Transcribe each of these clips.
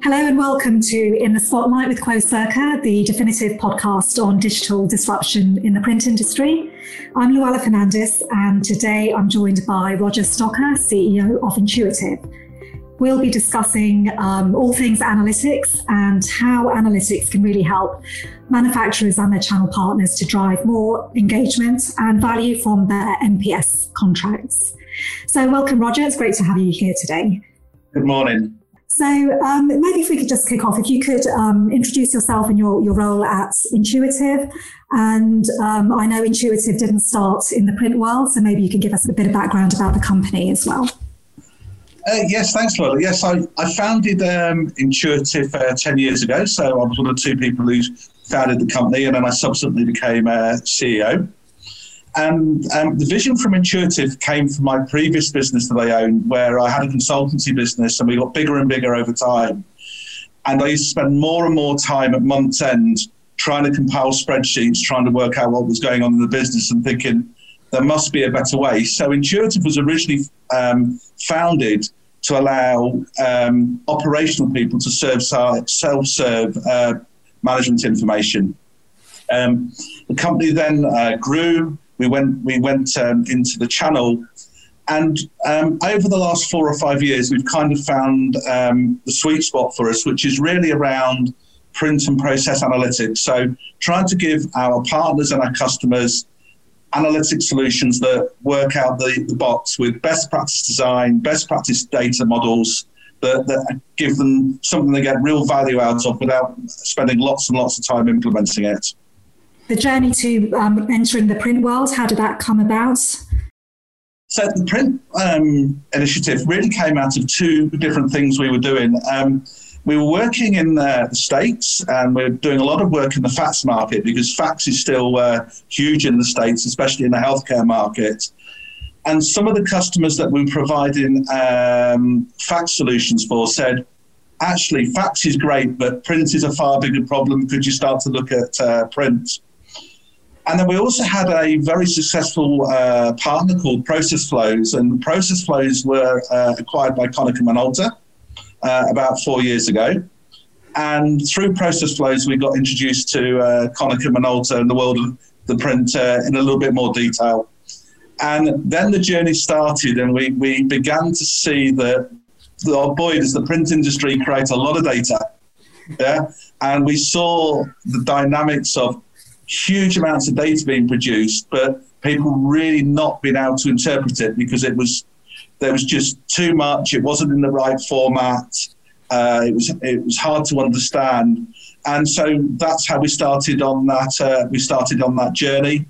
Hello and welcome to In the Spotlight with Quocirca, the definitive podcast on digital disruption in the print industry. I'm Luella Fernandez, and today I'm joined by Roger Stocker, CEO of Intuitive. We'll be discussing all things analytics and how analytics can really help manufacturers and their channel partners to drive more engagement and value from their NPS contracts. So welcome, Roger. It's great to have you here today. Good morning. So maybe if we could just kick off, if you could introduce yourself and your role at Intuitive. And I know Intuitive didn't start in the print world, so maybe you can give us a bit of background about the company as well. Yes, thanks, Lola. Yes, I founded Intuitive 10 years ago. So I was one of two people who founded the company, and then I subsequently became CEO. And the vision from Intuitive came from my previous business that I owned, where I had a consultancy business and we got bigger and bigger over time. And I used to spend more and more time at month's end trying to compile spreadsheets, trying to work out what was going on in the business and thinking there must be a better way. So Intuitive was originally founded to allow operational people to self-serve management information. The company then grew. We went into the channel, and over the last 4 or 5 years, we've kind of found the sweet spot for us, which is really around print and process analytics. So trying to give our partners and our customers analytic solutions that work out the box with best practice design, best practice data models that give them something they get real value out of without spending lots and lots of time implementing it. The journey to entering the print world, how did that come about? So the print initiative really came out of two different things we were doing. We were working in the States, and we were doing a lot of work in the fax market because fax is still huge in the States, especially in the healthcare market. And some of the customers that we were providing fax solutions for said, actually, fax is great, but print is a far bigger problem. Could you start to look at print? And then we also had a very successful partner called Process Flows, and Process Flows were acquired by Konica Minolta about 4 years ago. And through Process Flows, we got introduced to Konica Minolta and the world of the print in a little bit more detail. And then the journey started, and we began to see that, oh boy, does the print industry create a lot of data. Yeah? And we saw the dynamics of huge amounts of data being produced, but people really not being able to interpret it because there was just too much. It wasn't in the right format. It was hard to understand, and so that's how we started on that. We started on that journey.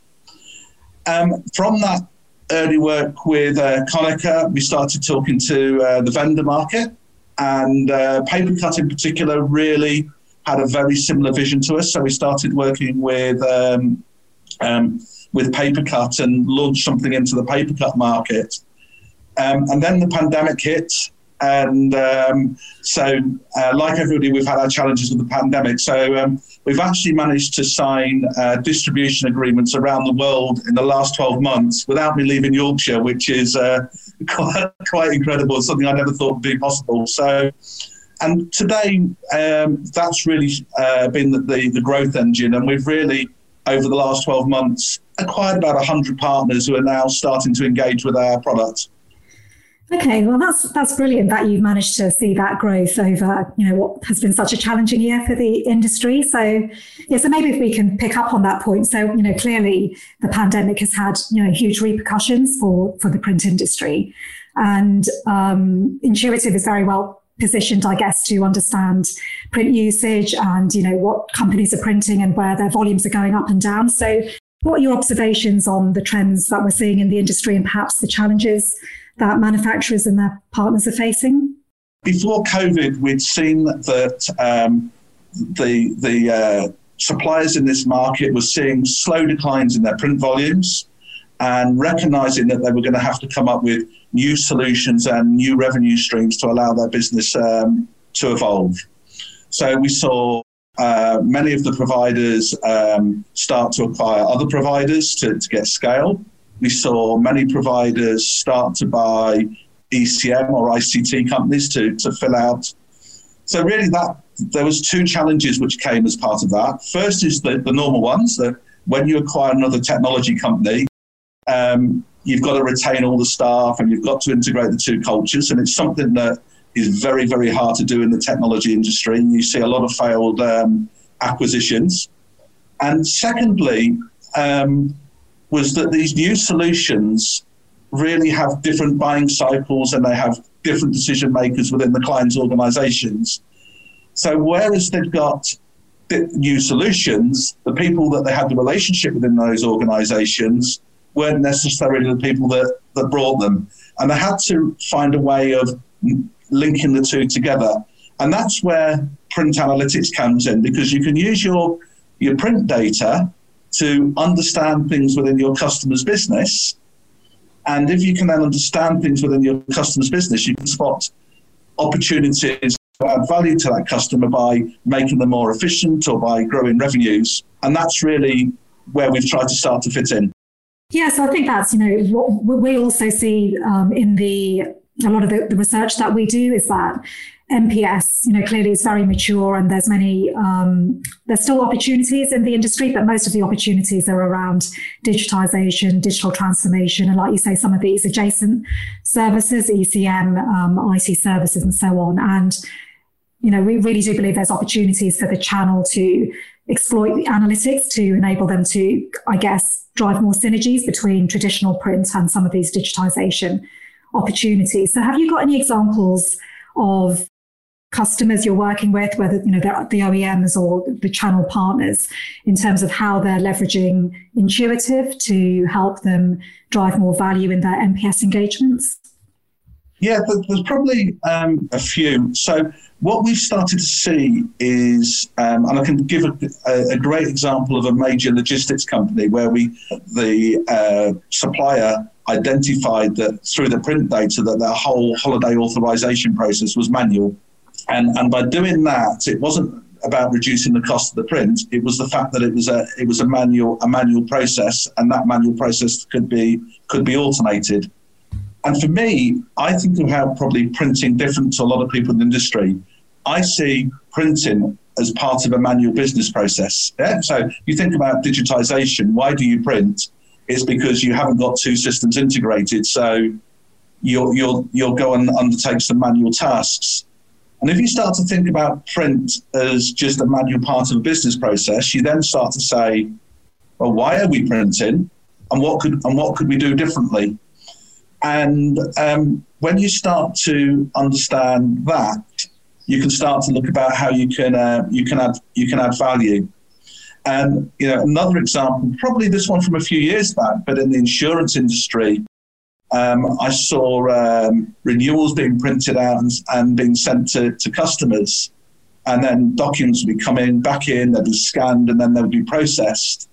From that early work with Konica, we started talking to the vendor market, and Papercut in particular really had a very similar vision to us. So we started working with Papercut and launched something into the Papercut market. And then the pandemic hit. And like everybody, we've had our challenges with the pandemic. So we've actually managed to sign distribution agreements around the world in the last 12 months without me leaving Yorkshire, which is quite incredible. It's something I never thought would be possible. So, and today, that's really been the growth engine. And we've really, over the last 12 months, acquired about 100 partners who are now starting to engage with our product. Okay, well, that's brilliant that you've managed to see that growth over, what has been such a challenging year for the industry. So, so maybe if we can pick up on that point. So, clearly the pandemic has had, huge repercussions for the print industry. And Intuitive is very well positioned, I guess, to understand print usage and, what companies are printing and where their volumes are going up and down. So what are your observations on the trends that we're seeing in the industry and perhaps the challenges that manufacturers and their partners are facing? Before COVID, we'd seen that the suppliers in this market were seeing slow declines in their print volumes and recognizing that they were going to have to come up with new solutions and new revenue streams to allow their business to evolve. So we saw many of the providers start to acquire other providers to get scale. We saw many providers start to buy ECM or ICT companies to fill out So really there was two challenges which came as part of that. First is the normal ones, that when you acquire another technology company, you've got to retain all the staff and you've got to integrate the two cultures. And it's something that is very, very hard to do in the technology industry. And you see a lot of failed acquisitions. And secondly, was that these new solutions really have different buying cycles and they have different decision makers within the client's organizations. So whereas they've got new solutions, the people that they had the relationship within those organizations weren't necessarily the people that brought them. And they had to find a way of linking the two together. And that's where print analytics comes in, because you can use your print data to understand things within your customer's business. And if you can then understand things within your customer's business, you can spot opportunities to add value to that customer by making them more efficient or by growing revenues. And that's really where we've tried to start to fit in. Yeah, so I think that's, what we also see in a lot of the research that we do is that NPS, clearly is very mature, and there's still opportunities in the industry, but most of the opportunities are around digitization, digital transformation, and like you say, some of these adjacent services, ECM, IT services, and so on. And, we really do believe there's opportunities for the channel to exploit the analytics to enable them to, I guess, drive more synergies between traditional print and some of these digitization opportunities. So have you got any examples of customers you're working with, whether they're the OEMs or the channel partners, in terms of how they're leveraging Intuitive to help them drive more value in their NPS engagements? Yeah, there's probably a few. So what we've started to see is, and I can give a great example of a major logistics company where the supplier identified that through the print data that their whole holiday authorization process was manual. And by doing that, it wasn't about reducing the cost of the print. It was the fact that it was a manual process, and that manual process could be automated. And for me, I think of how probably printing different to a lot of people in the industry. I see printing as part of a manual business process. Yeah? So you think about digitization. Why do you print? It's because you haven't got two systems integrated. So you'll go and undertake some manual tasks. And if you start to think about print as just a manual part of a business process, you then start to say, well, why are we printing? And what could we do differently? And when you start to understand that, you can start to look about how you can add value. And another example, probably this one from a few years back, but in the insurance industry, I saw renewals being printed out and being sent to customers, and then documents would be coming back in, they'd be scanned, and then they would be processed.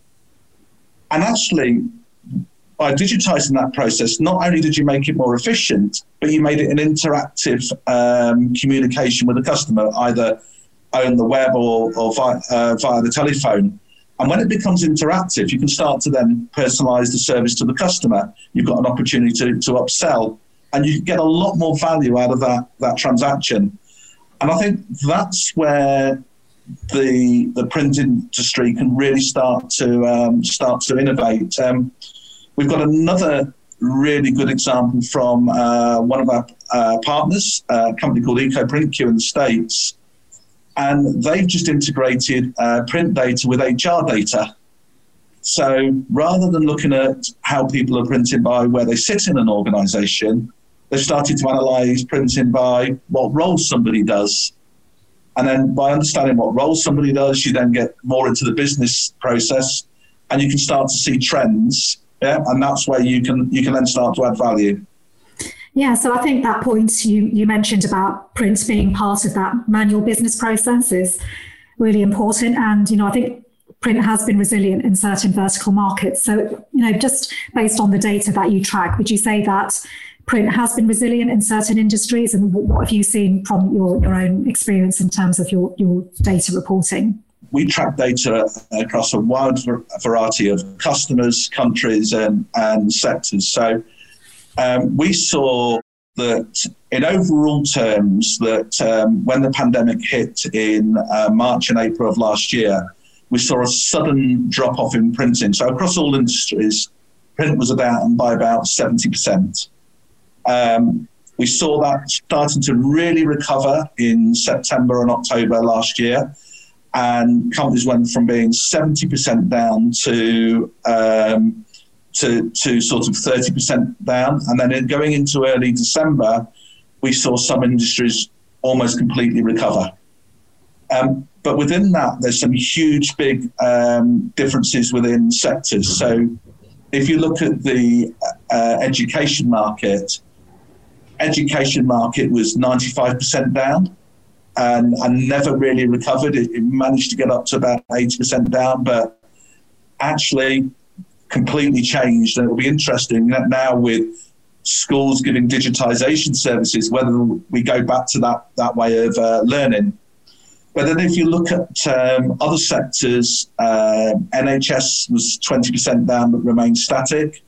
And actually, by digitizing that process, not only did you make it more efficient, but you made it an interactive communication with the customer, either on the web or via the telephone. And when it becomes interactive, you can start to then personalize the service to the customer. You've got an opportunity to upsell, and you get a lot more value out of that transaction. And I think that's where the print industry can really start to innovate. We've got another really good example from one of our partners, a company called EcoPrintQ in the States. And they've just integrated print data with HR data. So rather than looking at how people are printing by where they sit in an organization, they've started to analyze printing by what role somebody does. And then by understanding what role somebody does, you then get more into the business process, and you can start to see trends. Yeah, and that's where you can then start to add value. Yeah, so I think that point you mentioned about print being part of that manual business process is really important. And, I think print has been resilient in certain vertical markets. So, just based on the data that you track, would you say that print has been resilient in certain industries? And what have you seen from your own experience in terms of your data reporting? We track data across a wide variety of customers, countries, and sectors. So we saw that in overall terms, that when the pandemic hit in March and April of last year, we saw a sudden drop off in printing. So across all industries, print was down by about 70%. We saw that starting to really recover in September and October last year. And companies went from being 70% down to sort of 30% down. And then going into early December, we saw some industries almost completely recover. But within that, there's some huge, big differences within sectors. So if you look at the education market was 95% down and never really recovered. It managed to get up to about 80% down, but actually completely changed. And it'll be interesting now with schools giving digitization services, whether we go back to that way of learning. But then if you look at other sectors, NHS was 20% down, but remained static.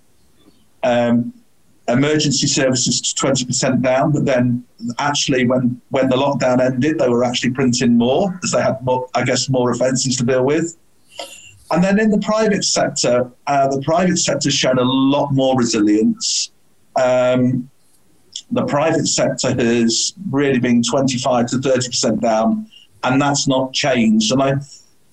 Emergency services to 20% down, but then actually when the lockdown ended, they were actually printing more as they had more, I guess, more offences to deal with. And then in the private sector's shown a lot more resilience. The private sector has really been 25 to 30% down, and that's not changed. And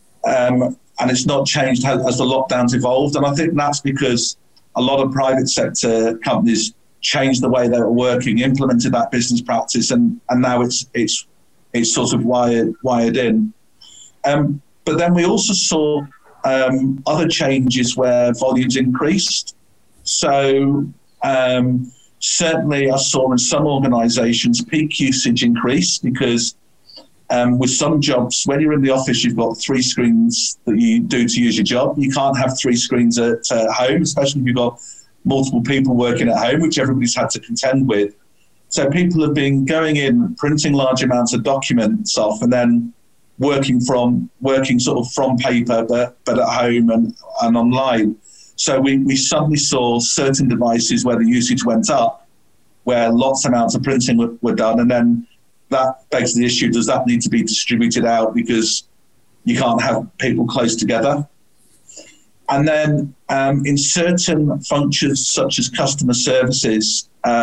it's not changed as the lockdowns evolved. And I think that's because a lot of private sector companies changed the way they were working, implemented that business practice, and now it's sort of wired in. But then we also saw other changes where volumes increased. So certainly I saw in some organisations peak usage increase because with some jobs, when you're in the office, you've got 3 screens that you do to use your job. You can't have 3 screens at home, especially if you've got multiple people working at home, which everybody's had to contend with. So people have been going in, printing large amounts of documents off, and then working sort of from paper, but at home and online. So we suddenly saw certain devices where the usage went up, where lots of amounts of printing were done, and then that begs the issue, does that need to be distributed out because you can't have people close together? And then in certain functions such as customer services,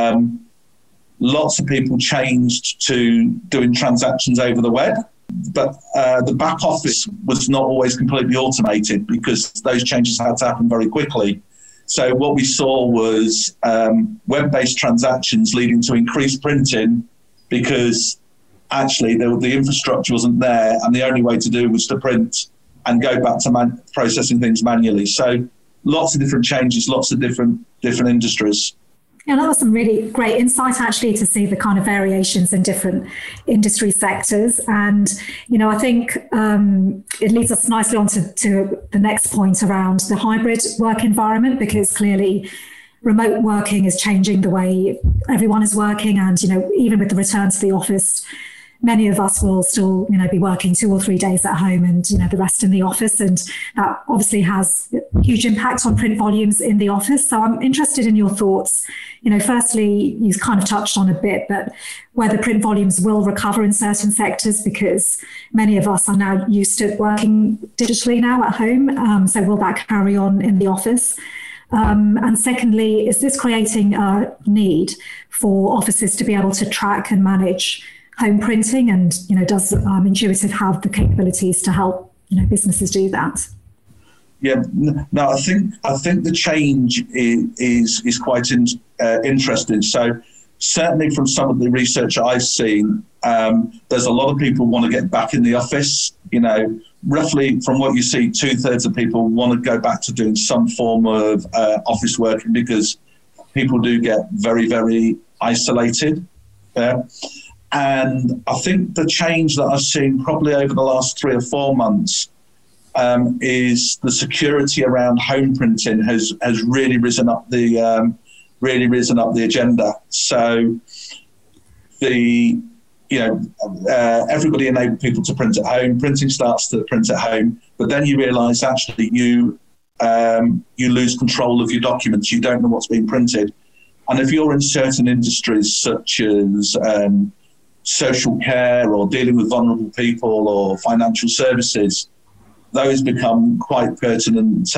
lots of people changed to doing transactions over the web, but the back office was not always completely automated because those changes had to happen very quickly. So what we saw was web-based transactions leading to increased printing because actually the infrastructure wasn't there, and the only way to do it was to print and go back to processing things manually. So lots of different changes, lots of different industries. Yeah, that was some really great insight, actually, to see the kind of variations in different industry sectors. And, I think it leads us nicely on to the next point around the hybrid work environment, because clearly remote working is changing the way everyone is working. And, even with the return to the office, many of us will still, be working 2 or 3 days at home and, the rest in the office. And that obviously has a huge impact on print volumes in the office. So I'm interested in your thoughts. Firstly, you kind of touched on a bit, but whether print volumes will recover in certain sectors, because many of us are now used to working digitally now at home. So will that carry on in the office? And secondly, is this creating a need for offices to be able to track and manage home printing, and does Intuitive have the capabilities to help businesses do that? Yeah, no, I think the change is quite interesting. So certainly from some of the research I've seen, there's a lot of people want to get back in the office. Roughly from what you see, 2/3 of people want to go back to doing some form of office working because people do get very, very isolated. And I think the change that I've seen probably over the last 3 or 4 months is the security around home printing has really risen up the agenda. So everybody enabled people to print at home. Printing starts to print at home, but then you realise actually you lose control of your documents. You don't know what's being printed. And if you're in certain industries such as social care or dealing with vulnerable people or financial services, those become quite pertinent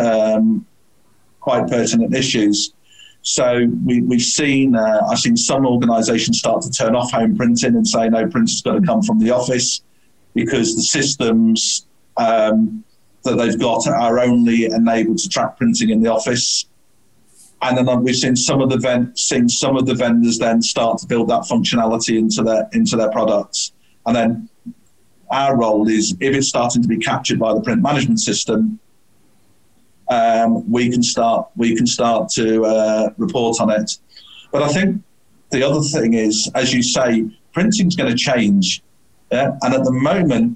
issues. So I've seen some organisations start to turn off home printing and say, no, printing's got to come from the office, because the systems that they've got are only enabled to track printing in the office. And then we've seen some of the vendors then start to build that functionality into their products. And then our role is, if it's starting to be captured by the print management system, we can start to report on it. But I think the other thing is, as you say, printing's going to change. Yeah? And at the moment,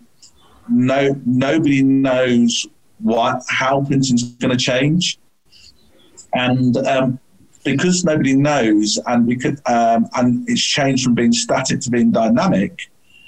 nobody knows how printing's going to change. And because nobody knows, and it's changed from being static to being dynamic,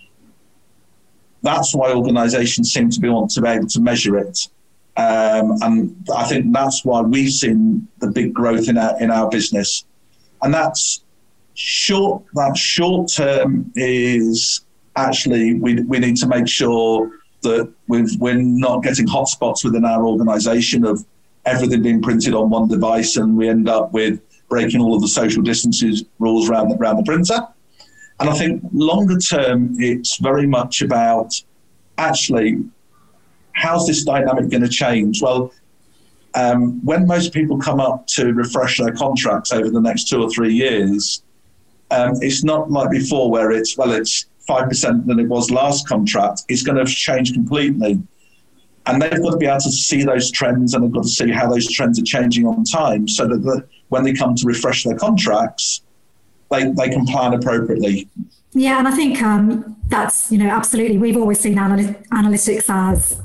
that's why organisations seem to want to be able to measure it. And I think that's why we've seen the big growth in our business. And that short term is actually we need to make sure that we're not getting hotspots within our organisation of everything being printed on one device, and we end up with breaking all of the social distances rules around the printer. And I think longer term, it's very much about actually, how's this dynamic going to change? Well, when most people come up to refresh their contracts over the next 2 or 3 years, it's not like before where it's 5% than it was last contract. It's going to change completely. And they've got to be able to see those trends, and they've got to see how those trends are changing on time, so that when they come to refresh their contracts, they can plan appropriately. Yeah, and I think that's, absolutely. We've always seen analytics as,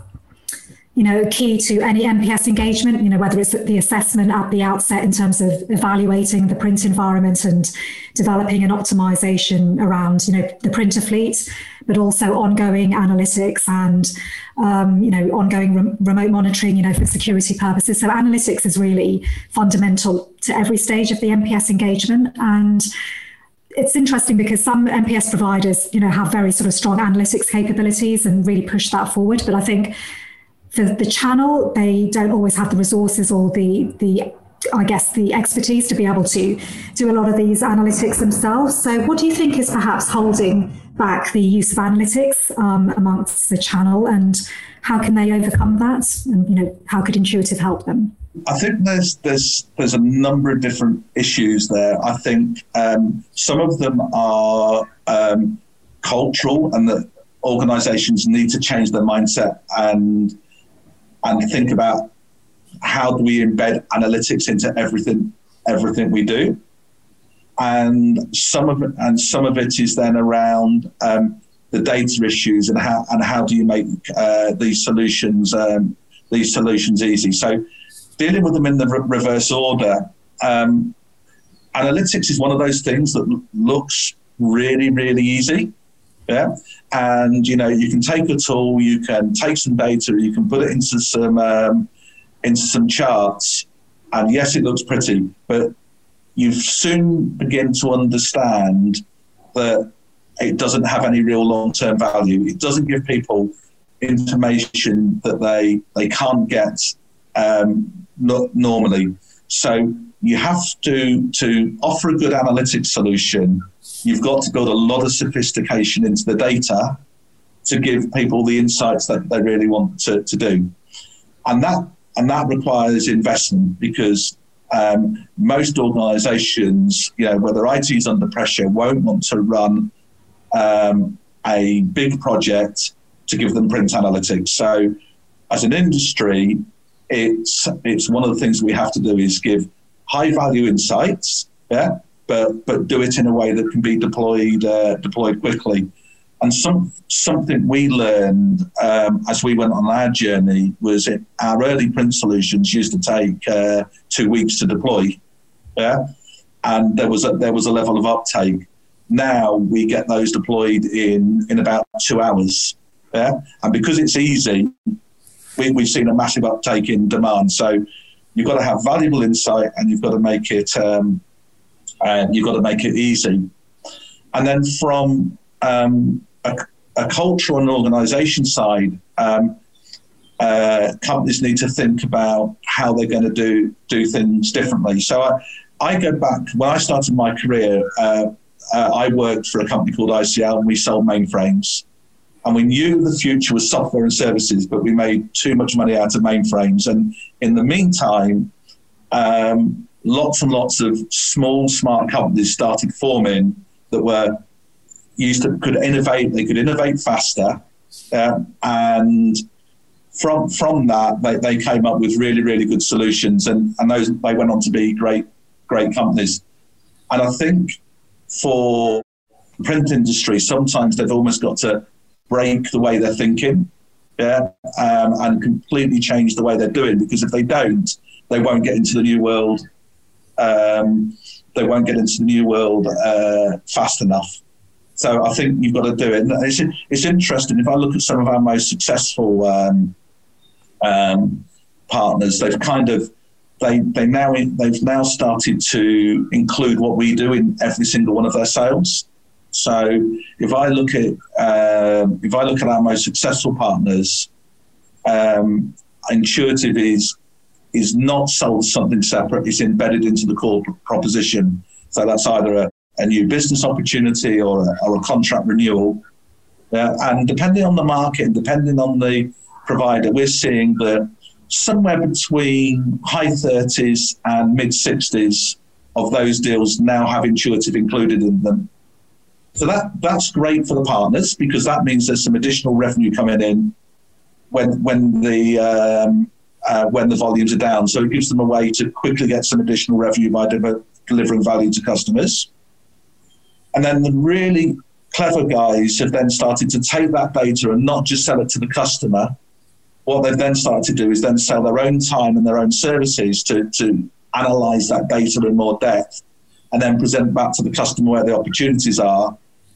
key to any NPS engagement, whether it's the assessment at the outset in terms of evaluating the print environment and developing an optimization around, the printer fleet, but also ongoing analytics and, ongoing remote monitoring, for security purposes. So analytics is really fundamental to every stage of the NPS engagement. And it's interesting because some NPS providers, have very sort of strong analytics capabilities and really push that forward. But I think for the channel, they don't always have the resources or the expertise to be able to do a lot of these analytics themselves. So what do you think is perhaps holding back the use of analytics amongst the channel, and how can they overcome that? And, how could Intuitive help them? I think there's a number of different issues there. I think some of them are cultural, and that organisations need to change their mindset and think about how do we embed analytics into everything we do. And some of it is then around the data issues and how do you make these solutions easy. So dealing with them in the reverse order, analytics is one of those things that looks really, really easy. Yeah. And, you can take a tool, you can take some data, you can put it into some charts, and yes, it looks pretty, but you soon begin to understand that it doesn't have any real long-term value. It doesn't give people information that they can't get normally. So you have to offer a good analytics solution. You've got to build a lot of sophistication into the data to give people the insights that they really want to do. And that requires investment, because most organisations, whether IT is under pressure, won't want to run a big project to give them print analytics. So as an industry, it's one of the things we have to do is give high value insights, but do it in a way that can be deployed quickly. And something we learned as we went on our journey was our early print solutions used to take 2 weeks to deploy, and there was a level of uptake. Now we get those deployed in about 2 hours, and because it's easy, we've seen a massive uptake in demand. So you've got to have valuable insight, and you've got to make it You've got to make it easy. And then from a cultural and organisation side, companies need to think about how they're going to do things differently. So I go back, when I started my career, I worked for a company called ICL, and we sold mainframes. And we knew the future was software and services, but we made too much money out of mainframes. And in the meantime, lots and lots of small, smart companies started forming that could innovate. They could innovate faster, and from that, they came up with really, really good solutions, and they went on to be great companies. And I think for the print industry, sometimes they've almost got to break the way they're thinking, and completely change the way they're doing, because if they don't, they won't get into the new world. They won't get into the new world fast enough. So I think you've got to do it. And it's interesting. If I look at some of our most successful partners, they've now started to include what we do in every single one of their sales. So if I look at our most successful partners, Intuitive is not sold something separate. It's embedded into the core proposition. So that's either a new business opportunity or a contract renewal. And depending on the market and depending on the provider, we're seeing that somewhere between high 30s and mid 60s of those deals now have Intuitive included in them. So that's great for the partners, because that means there's some additional revenue coming in when the volumes are down. So it gives them a way to quickly get some additional revenue by delivering value to customers. And then the really clever guys have then started to take that data and not just sell it to the customer. What they've then started to do is then sell their own time and their own services to analyze that data in more depth, and then present back to the customer where the opportunities are.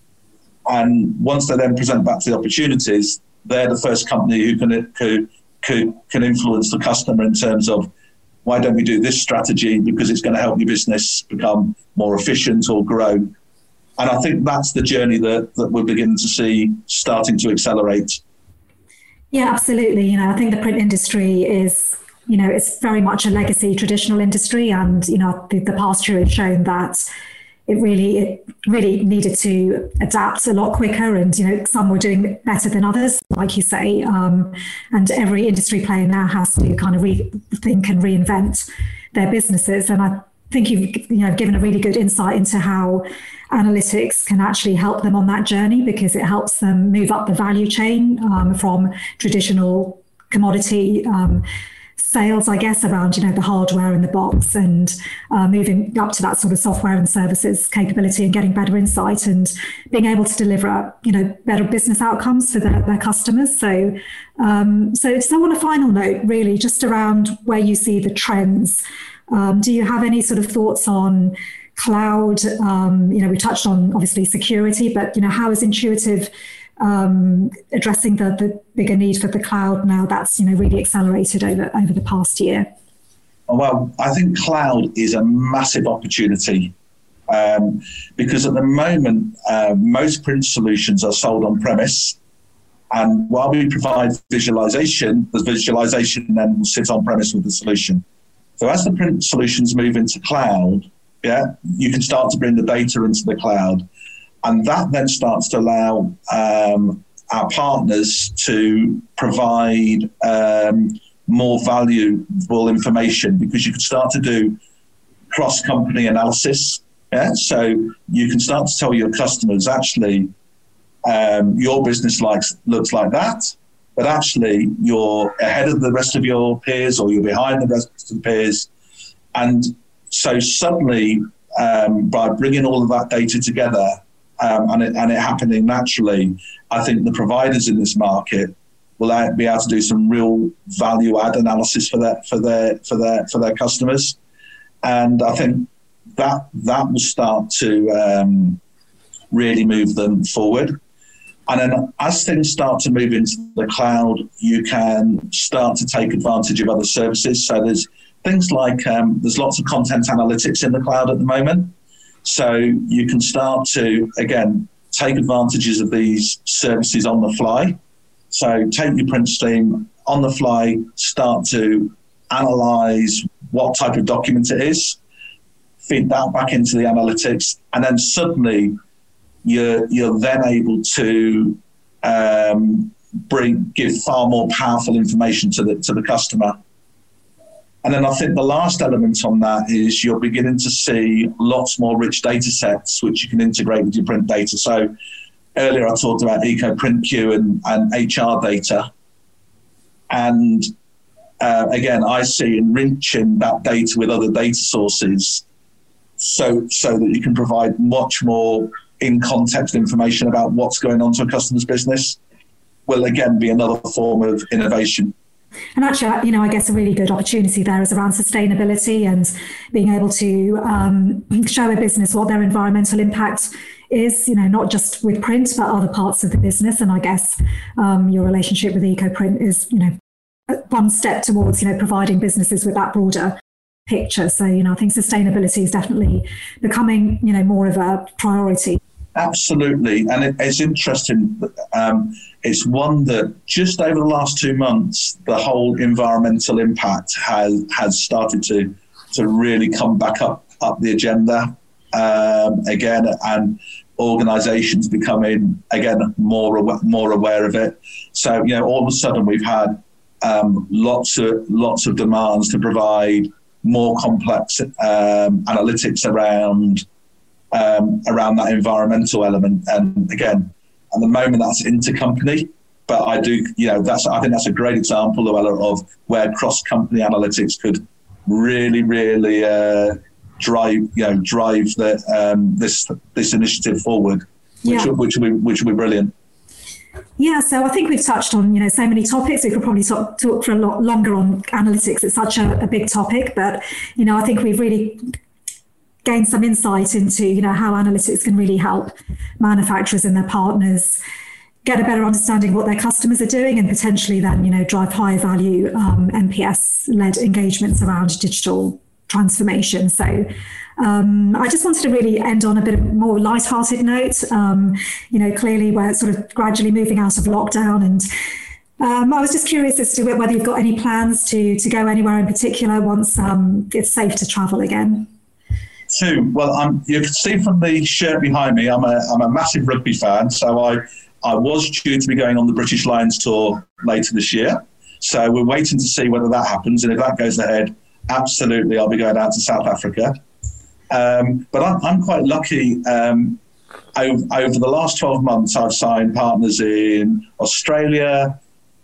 And once they then present back to the opportunities, they're the first company who can influence the customer in terms of, why don't we do this strategy, because it's going to help your business become more efficient or grow. And I think that's the journey that we're beginning to see starting to accelerate. Yeah, absolutely. I think the print industry is, it's very much a legacy traditional industry. And, the past year has shown that it really needed to adapt a lot quicker. And, some were doing better than others, like you say. And every industry player now has to kind of rethink and reinvent their businesses. And I think you've given a really good insight into how analytics can actually help them on that journey, because it helps them move up the value chain from traditional commodity sales, I guess, around the hardware and the box, and moving up to that sort of software and services capability and getting better insight and being able to deliver better business outcomes for their customers. So on a final note, really just around where you see the trends. Do you have any sort of thoughts on cloud? We touched on obviously security, but how is Intuitive addressing the bigger need for the cloud now that's really accelerated over the past year? Well, I think cloud is a massive opportunity because at the moment most print solutions are sold on premise, and while we provide visualization, the visualization then sits on premise with the solution. So as the print solutions move into cloud, you can start to bring the data into the cloud. And that then starts to allow our partners to provide more valuable information, because you can start to do cross-company analysis. So you can start to tell your customers, actually, your business looks like that, but actually you're ahead of the rest of your peers, or you're behind the rest of the peers. And so suddenly, by bringing all of that data together, and it happening naturally, I think the providers in this market will be able to do some real value add analysis for their customers, and I think that will start to really move them forward. And then as things start to move into the cloud, you can start to take advantage of other services. So there's things like there's lots of content analytics in the cloud at the moment. So you can start to, again, take advantages of these services on the fly. So take your print stream on the fly, start to analyze what type of document it is, feed that back into the analytics, and then suddenly you're then able to give far more powerful information to the customer. And then I think the last element on that is you're beginning to see lots more rich data sets which you can integrate with your print data. So earlier I talked about EcoPrintQ and HR data. And again, I see enriching that data with other data sources so that you can provide much more in-context information about what's going on to a customer's business will again be another form of innovation. And actually, I guess a really good opportunity there is around sustainability and being able to show a business what their environmental impact is, not just with print, but other parts of the business. And I guess your relationship with EcoPrint is, one step towards, providing businesses with that broader picture. So, I think sustainability is definitely becoming, more of a priority. Absolutely. And it's interesting. It's one that just over the last 2 months, the whole environmental impact has started to really come back up the agenda again, and organisations becoming, again, more aware of it. So, all of a sudden we've had lots of demands to provide more complex analytics around that environmental element. And again, at the moment that's intercompany, but I think that's a great example of where cross-company analytics could really drive this initiative forward, which will be brilliant. Yeah, so I think we've touched on, so many topics. We could probably talk for a lot longer on analytics. It's such a big topic, but, I think we've really gained some insight into, how analytics can really help manufacturers and their partners get a better understanding of what their customers are doing and potentially then, drive higher value NPS-led engagements around digital transformation. So I just wanted to really end on a bit of more lighthearted note. Clearly we're sort of gradually moving out of lockdown, and I was just curious as to whether you've got any plans to go anywhere in particular once it's safe to travel again. Well, you can see from the shirt behind me, I'm a massive rugby fan. So I was due to be going on the British Lions tour later this year. So we're waiting to see whether that happens. And if that goes ahead, absolutely, I'll be going out to South Africa. But I'm quite lucky. Over the last 12 months, I've signed partners in Australia,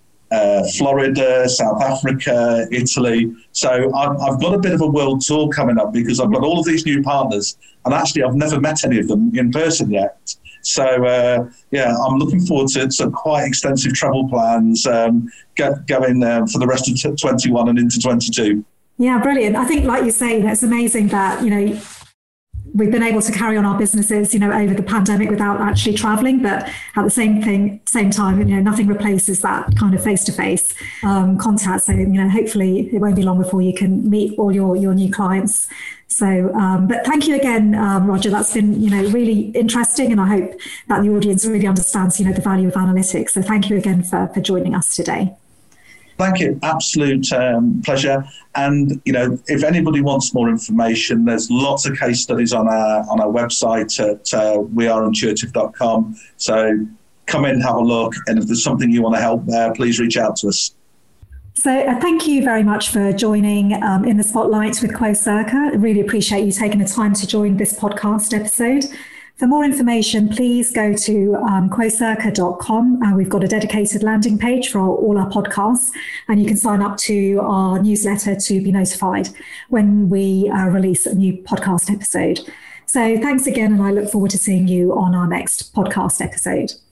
Florida, South Africa, Italy. So I've got a bit of a world tour coming up because I've got all of these new partners, and actually I've never met any of them in person yet. So I'm looking forward to some quite extensive travel plans going for the rest of 21 and into 22. Yeah, brilliant. I think, like you say, it's amazing that, we've been able to carry on our businesses, over the pandemic without actually traveling. But at the same time, nothing replaces that kind of face-to-face contact. So, hopefully it won't be long before you can meet all your new clients. So, but thank you again, Roger. That's been, really interesting. And I hope that the audience really understands, the value of analytics. So thank you again for joining us today. Thank you. Absolute pleasure. And, if anybody wants more information, there's lots of case studies on our website at weareintuitive.com. So come in, have a look. And if there's something you want to help there, please reach out to us. So thank you very much for joining in the Spotlight with Quocirca. I really appreciate you taking the time to join this podcast episode. For more information, please go to quocirca.com. We've got a dedicated landing page for all our podcasts, and you can sign up to our newsletter to be notified when we release a new podcast episode. So thanks again, and I look forward to seeing you on our next podcast episode.